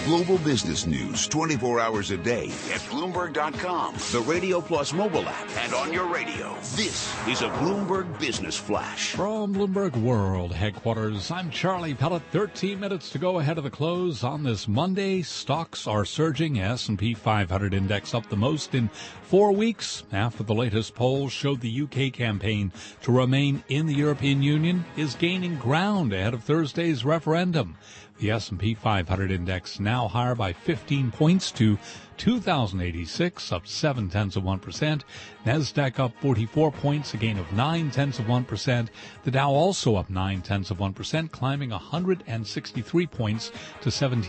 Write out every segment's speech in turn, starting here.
Global business news 24 hours a day at Bloomberg.com, the Radio Plus mobile app, and on your radio. This is a Bloomberg Business Flash. From Bloomberg World headquarters, I'm Charlie Pellet. 13 minutes to go ahead of the close on this Monday. Stocks are surging. S&P 500 index up the most in 4 weeks after the latest poll showed the UK campaign to remain in the European Union is gaining ground ahead of Thursday's referendum. The S&P 500 index now higher by 15 points to 2,086, up 0.7%. NASDAQ up 44 points, a gain of 0.9%. The Dow also up 0.9%, climbing 163 points to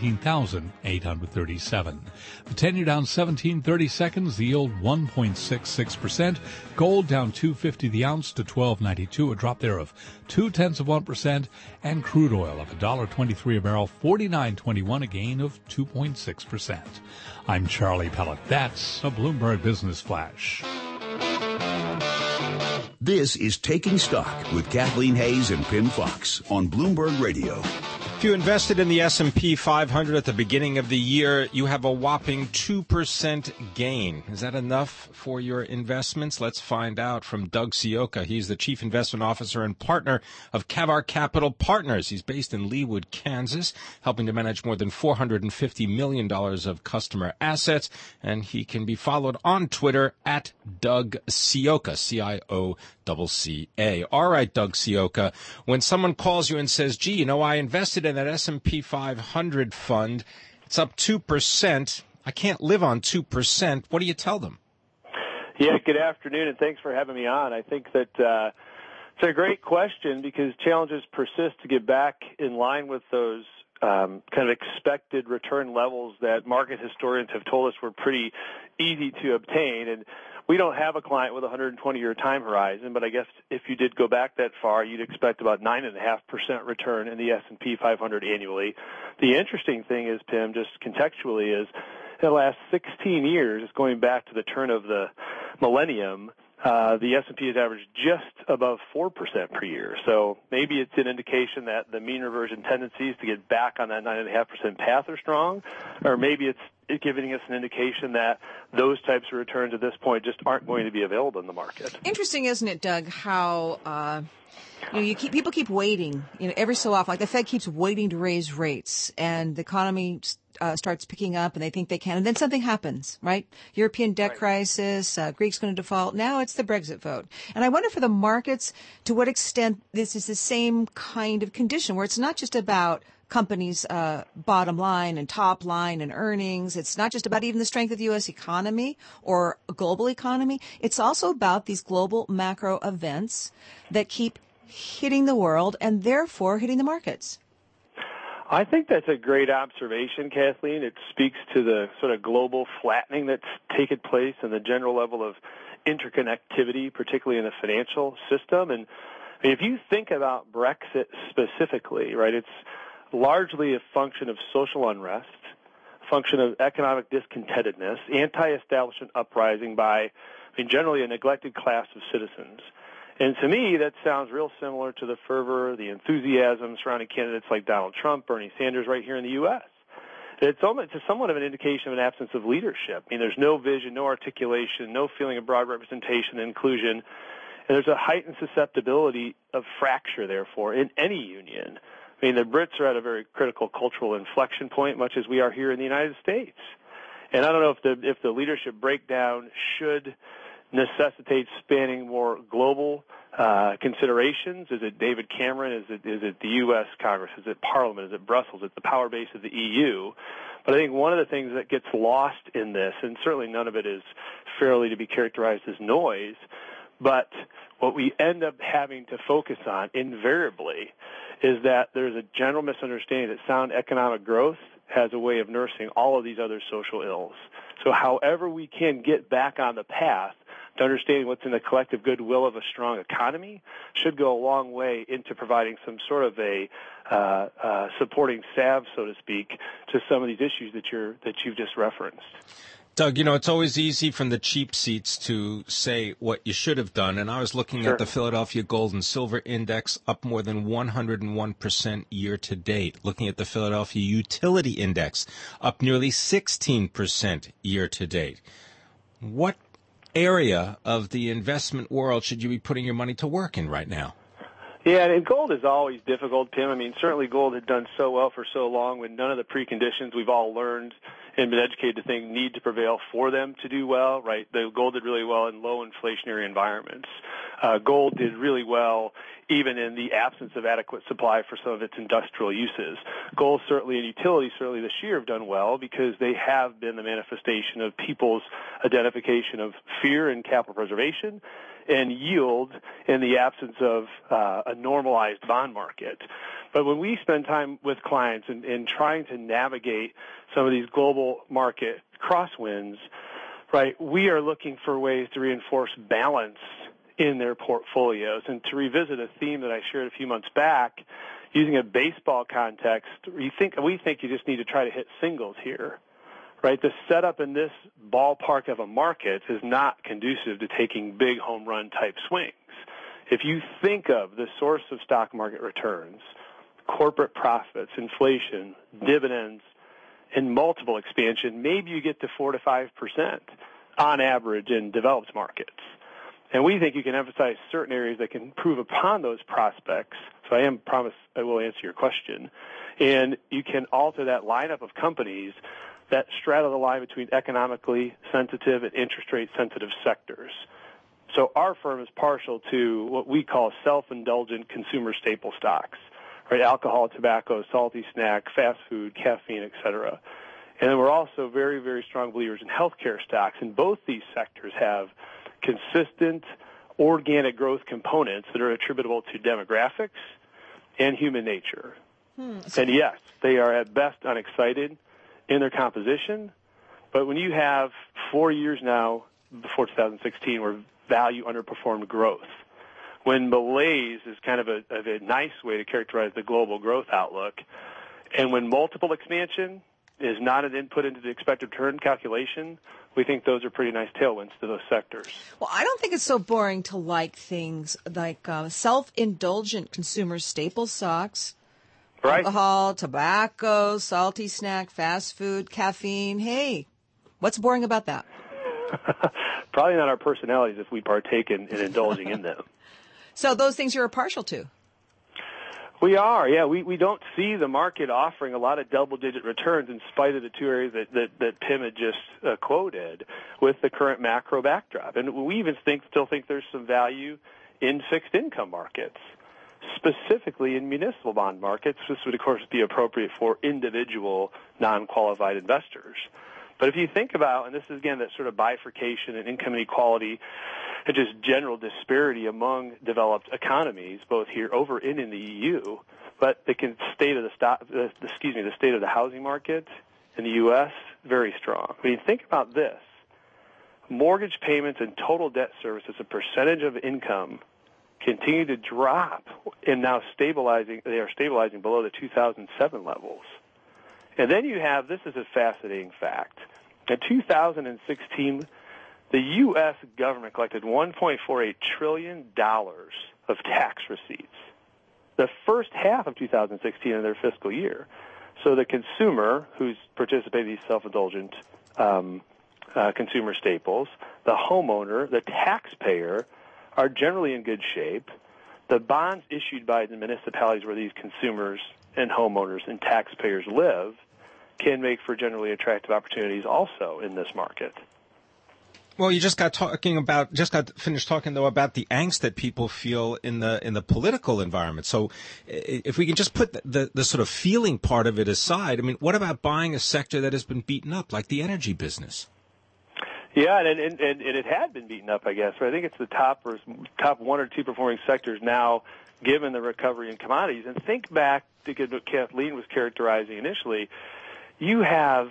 17,837. The 10-year down 17 seconds, the yield 1.66%. Gold down $2.50 the ounce to $12.92, a drop there of 0.2%. And crude oil of $1.23 a barrel, $49.21, a gain of 2.6%. I'm Charlie Pellet. That's a Bloomberg Business Flash. This is Taking Stock with Kathleen Hayes and Pimm Fox on Bloomberg Radio. If you invested in the S&P 500 at the beginning of the year, you have a whopping 2% gain. Is that enough for your investments? Let's find out from Doug Sioka. He's the Chief Investment Officer and partner of Kavar Capital Partners. He's based in Leawood, Kansas, helping to manage more than $450 million of customer assets. And he can be followed on Twitter at Doug Sioka, C-I-O-C-C-A. All right, Doug Sioka, when someone calls you and says, gee, I invested in that S&P 500 fund, it's up 2%. I can't live on 2%. What do you tell them? Yeah, good afternoon, and thanks for having me on. I think that it's a great question because challenges persist to get back in line with those kind of expected return levels that market historians have told us were pretty easy to obtain. And we don't have a client with a 120-year time horizon, but I guess if you did go back that far, you'd expect about 9.5% return in the S&P 500 annually. The interesting thing is, Pimm, just contextually, is in the last 16 years, going back to the turn of the millennium, the S&P has averaged just above 4% per year. So maybe it's an indication that the mean reversion tendencies to get back on that 9.5% path are strong, or maybe it's giving us an indication that those types of returns at this point just aren't going to be available in the market. Interesting, isn't it, Doug, how people keep waiting, every so often, like the Fed keeps waiting to raise rates, and the economy starts picking up, and they think they can, and then something happens, right? European debt crisis, Greece's going to default. Now it's the Brexit vote. And I wonder for the markets, to what extent this is the same kind of condition, where it's not just about companies' bottom line and top line and earnings. It's not just about even the strength of the U.S. economy or a global economy. It's also about these global macro events that keep hitting the world and therefore hitting the markets. I think that's a great observation, Kathleen. It speaks to the sort of global flattening that's taken place and the general level of interconnectivity, particularly in the financial system. And if you think about Brexit specifically, right, it's largely a function of social unrest, a function of economic discontentedness, anti-establishment uprising by, generally a neglected class of citizens. And to me, that sounds real similar to the fervor, the enthusiasm surrounding candidates like Donald Trump, Bernie Sanders right here in the U.S. It's somewhat of an indication of an absence of leadership. There's no vision, no articulation, no feeling of broad representation and inclusion. And there's a heightened susceptibility of fracture, therefore, in any union. The Brits are at a very critical cultural inflection point, much as we are here in the United States. And I don't know if the leadership breakdown should necessitate spanning more global considerations. Is it David Cameron? Is it the U.S. Congress? Is it Parliament? Is it Brussels? Is it the power base of the EU? But I think one of the things that gets lost in this, and certainly none of it is fairly to be characterized as noise, but what we end up having to focus on invariably is that there's a general misunderstanding that sound economic growth has a way of nursing all of these other social ills. So however we can get back on the path to understanding what's in the collective goodwill of a strong economy should go a long way into providing some sort of a supporting salve, so to speak, to some of these issues that you've just referenced. Doug, it's always easy from the cheap seats to say what you should have done. And I was looking at the Philadelphia Gold and Silver Index up more than 101% year to date. Looking at the Philadelphia Utility Index up nearly 16% year to date. What area of the investment world should you be putting your money to work in right now? Yeah, and gold is always difficult, Tim. I mean, certainly gold had done so well for so long when none of the preconditions we've all learned and been educated to think need to prevail for them to do well, right? The gold did really well in low inflationary environments. Gold did really well even in the absence of adequate supply for some of its industrial uses. Gold certainly and utilities certainly this year have done well because they have been the manifestation of people's identification of fear and capital preservation and yield in the absence of a normalized bond market. But when we spend time with clients in trying to navigate some of these global market crosswinds, right, we are looking for ways to reinforce balance in their portfolios. And to revisit a theme that I shared a few months back, using a baseball context, we think you just need to try to hit singles here. Right, the setup in this ballpark of a market is not conducive to taking big home run type swings. If you think of the source of stock market returns, corporate profits, inflation, dividends, and multiple expansion, maybe you get to 4 to 5% on average in developed markets. And we think you can emphasize certain areas that can improve upon those prospects. So I promise I will answer your question. And you can alter that lineup of companies that straddle the line between economically sensitive and interest rate sensitive sectors. So our firm is partial to what we call self-indulgent consumer staple stocks, right? Alcohol, tobacco, salty snack, fast food, caffeine, et cetera. And then we're also very, very strong believers in healthcare stocks. And both these sectors have consistent organic growth components that are attributable to demographics and human nature. And yes, they are at best unexcited in their composition, but when you have 4 years now, before 2016, where value underperformed growth, when malaise is kind of a nice way to characterize the global growth outlook, and when multiple expansion is not an input into the expected return calculation, we think those are pretty nice tailwinds to those sectors. Well, I don't think it's so boring to like things like self-indulgent consumer staple stocks. Right. Alcohol, tobacco, salty snack, fast food, caffeine. Hey, what's boring about that? Probably not our personalities if we partake in indulging in them. So those things you're partial to? We are, yeah. We don't see the market offering a lot of double-digit returns in spite of the two areas that Pim had just quoted with the current macro backdrop. And we even still think there's some value in fixed income markets, specifically in municipal bond markets. This would, of course, be appropriate for individual non-qualified investors. But if you think about, and this is, again, that sort of bifurcation and income inequality and just general disparity among developed economies, both here over and in the EU, but the state of the state of the housing market in the U.S., very strong. I mean, think about this. Mortgage payments and total debt service as a percentage of income continue to drop and now they are stabilizing below the 2007 levels. And then you have, this is a fascinating fact, in 2016, the U.S. government collected $1.48 trillion of tax receipts, the first half of 2016 in their fiscal year. So the consumer who's participating in these self-indulgent consumer staples, the homeowner, the taxpayer, are generally in good shape. The bonds issued by the municipalities where these consumers and homeowners and taxpayers live can make for generally attractive opportunities also in this market. Well, you just got finished talking though about the angst that people feel in the political environment. So, if we can just put the sort of feeling part of it aside, I mean, what about buying a sector that has been beaten up, like the energy business? Yeah, and it had been beaten up, I guess. I think it's the top 1 or 2 performing sectors now, given the recovery in commodities. And think back to what Kathleen was characterizing initially. You have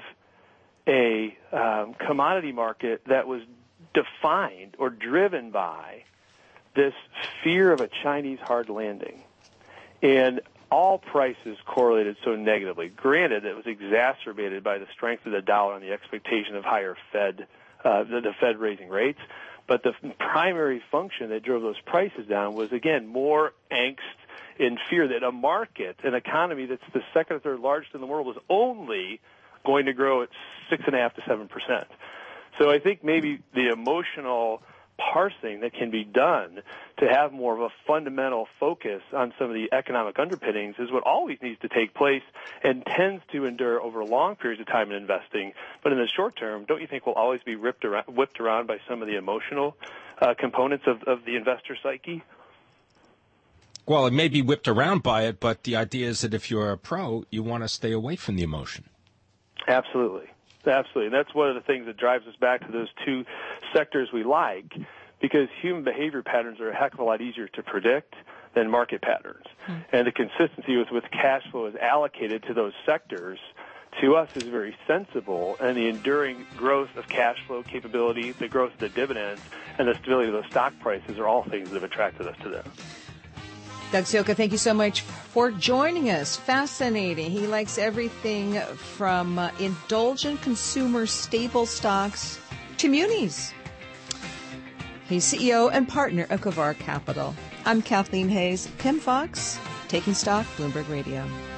a commodity market that was defined or driven by this fear of a Chinese hard landing. And all prices correlated so negatively. Granted, it was exacerbated by the strength of the dollar and the expectation of higher the Fed raising rates. But the primary function that drove those prices down was, again, more angst and fear that a market, an economy that's the second or third largest in the world, was only going to grow at 6.5% to 7%. So I think maybe the emotional parsing that can be done to have more of a fundamental focus on some of the economic underpinnings is what always needs to take place and tends to endure over long periods of time in investing. But in the short term, don't you think we'll always be whipped around by some of the emotional components of the investor psyche? Well, it may be whipped around by it, but the idea is that if you're a pro, you want to stay away from the emotion. Absolutely. Absolutely. And that's one of the things that drives us back to those two sectors we like, because human behavior patterns are a heck of a lot easier to predict than market patterns. And the consistency with cash flow is allocated to those sectors, to us, is very sensible, and the enduring growth of cash flow capability, the growth of the dividends, and the stability of those stock prices are all things that have attracted us to them. Doug Ciocca, thank you so much for joining us. Fascinating. He likes everything from indulgent consumer staple stocks to munis. He's CEO and partner of Kavar Capital. I'm Kathleen Hayes. Kim Fox, Taking Stock, Bloomberg Radio.